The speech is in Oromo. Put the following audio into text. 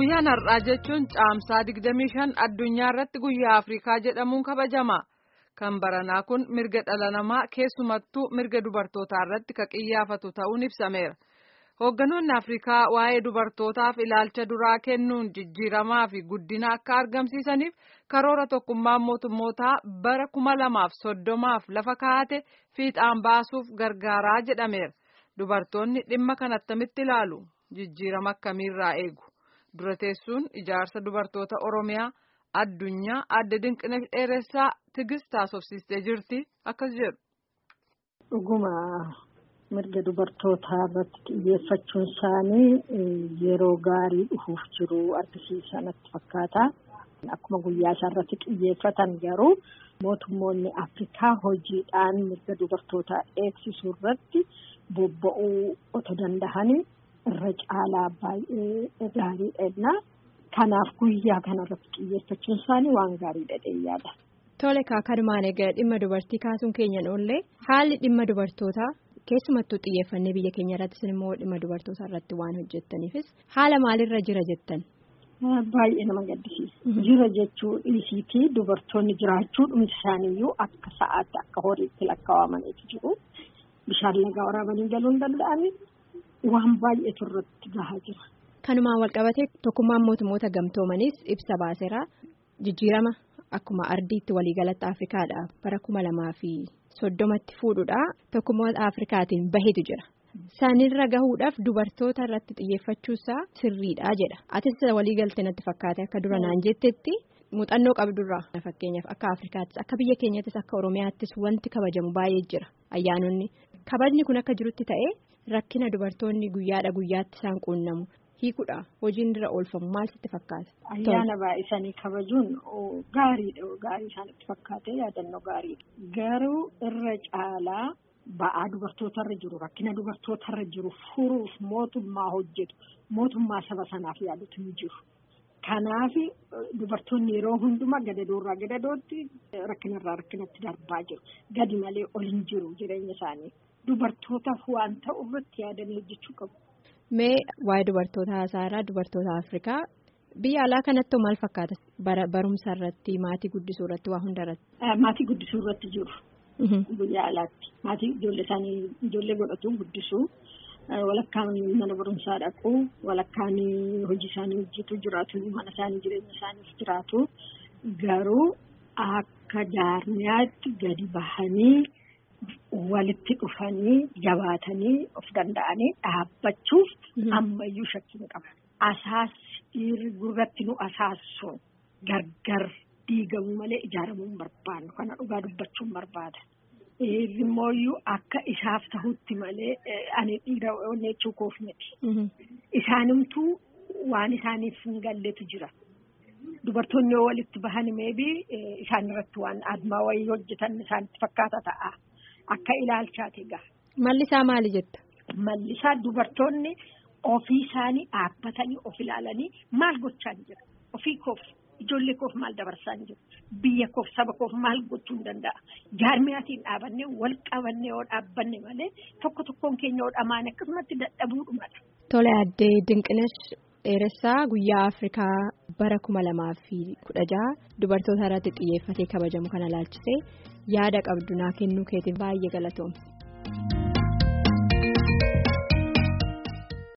Guyyaan har'aa jechuun caamsaa 25 addunyaa irratti guyyaa Afrikaa jedhamuun kabajama. Kan baranaa kun mirga dhala namaa keessumattuu mirga dubartootaa irratti kan xiyyeeffatu ta'uun ibsameera. Hoogganoonni Afrikaa waa'ee dubartootaaf ilaalcha duraa kennuun jijjiiramaa fi guddina akka argamsiisaniif karoora tokkummaan mootummootaa bara 2030 lafa kaa'ate fiixaan baasuuf gargaaraa jedhameera. Dubartoonni dhimma kana attamitti ilaalu? Jijjiirama akkamiirraa eegu? Dura teessuun ijaarsa dubartoota Oromiyaa addunyaa adda Dinqinesh Dheeressaa Tigist taasofsiistee jirti akkas jedhu. Dhuguma mirga dubartootaa irratti xiyyeeffachuun isaanii yeroo gaarii dhufuuf jiru argisiisa natti fakkaata. Akkuma guyyaa isaa irratti xiyyeeffatan garuu mootummoonni Afrikaa hojiidhaan mirga dubartootaa eegsisuu irratti bobba'uu otoo danda'anii irra caalaa baay'ee gaariidha. Kanaaf guyyaa kanarratti xiyyeeffachuun isaanii waan gaariidha yaada. Tole kanumaan egaa dhimma dubartii kaasuun keenyan oollee haalli dhimma dubartootaa keessumattuu xiyyeeffannee biyya keenya irrattis immoo dhimma dubartootaa irratti waan hojjettaniifis haala maalirra jira jettan? Baay'ee nama gaddisiisa. Jira jechuun dhiisiitii dubartoonni jiraachuu dhumti isaaniiyyuu akka sa'aatti akka horiitti lakkaawamaniitu jiru. Bishaan lagaa waraabanii galuu hin danda'anii waan baay'eetu irratti gahaa jira. Kanumaan walqabatee tokkummaan mootummoota gamtoomanis ibsa baaseera. Jijjiirama akkuma ardiitti waliigalatti Afrikaadha bara 2030tti fuudhuudha. Tokkummoota Afrikaatiin bahetu jira. Isaanirra gahuudhaaf dubartoota irratti xiyyeeffachuusaa sirriidha jedha. Atis waliigalte natti fakkaate akka dura naan jettetti muuxannoo qabdurraa. Fakkeenyaaf akka Afrikaattis akka biyya keenyattis akka Oromiyaattis wanti kabajamu baay'ee jira ayyaanonni. Kabajni kun akka jirutti ta'ee rakkina dubartoonni guyyaadha guyyaatti isaan quunnamu. Hiikuudha hojiin irra oolfamu maal sitti fakkaata? Ayyaana baay'isanii kabajuun gaariidha. Gaarii isaanitti fakkaatee yaadannoo gaariidha. Garuu irra caalaa ba'aa dubartootarra jiru rakkina dubartootarra jiru furuuf mootummaa hojjetu mootummaa saba sanaaf yaadutu hin jiru. Kanaaf dubartoonni yeroo hundumaa gadadoorraa gadadootti rakkinarraa rakkinatti darbaa jiru. Gadi malee ol hin jiru jireenya isaanii. Dubartootaaf waan ta'u irratti yaadanii hojjechuu qabu. Mee waa'ee dubartoota haasaraa dubartoota Afrikaa biyya alaa kanatti maal fakkaata? Barumsa irratti maatii guddisuu irratti waa hundarratti? Maatii guddisuu irratti jiru. Biyya alaatti maatii ijoollee godhatu guddisuu walakkaan mana barumsaa dhaqu walakkaan hojii isaanii hojjetu jiraatu mana isaanii jireenya isaaniif jiraatu garuu akka jaarmiyaatti gadi bahanii walitti dhufanii jabaatanii of danda'anii dhaabbachuuf ammayyuu shakkiin qaba. Dhiirri gurratti nu asaasuun gargar diigamuu malee ijaaramuu hin barbaannu. Kana dhugaa dubbachuun barbaada. Immoo akka isaaf ta'utti malee ani dhiira jechuu koof miti. Isaanimtuu waan isaaniif hin galletu jira. Dubartoonni yoo walitti bahan meebii isaan irratti waan admaa wayii hojjetan isaanitti fakkaata ta'a. Akka ilaalchaati egaa. Malli isaa maali jetta? Malli isaa dubartoonni ofii isaanii dhaabbatanii of ilaalanii maal gochaa jira? Ofii koof ijoollee koof maal dabarsaa jiru? Biyya koof saba koof maal gochuu hin danda'a? Jaarmiyaatiin dhaabannee wal qabannee yoo dhaabbanne malee tokkoon keenya yoo dhamaan akkasumatti dadhabuudhumadha. Tole addee Dinqinesh Dheeressaa guyyaa Afrikaa bara 2016 dubartoota irratti xiyyeeffatee kabajamu kana ilaalchisee yaada qabdu naa kennuu keetiin baay'ee galatoomna.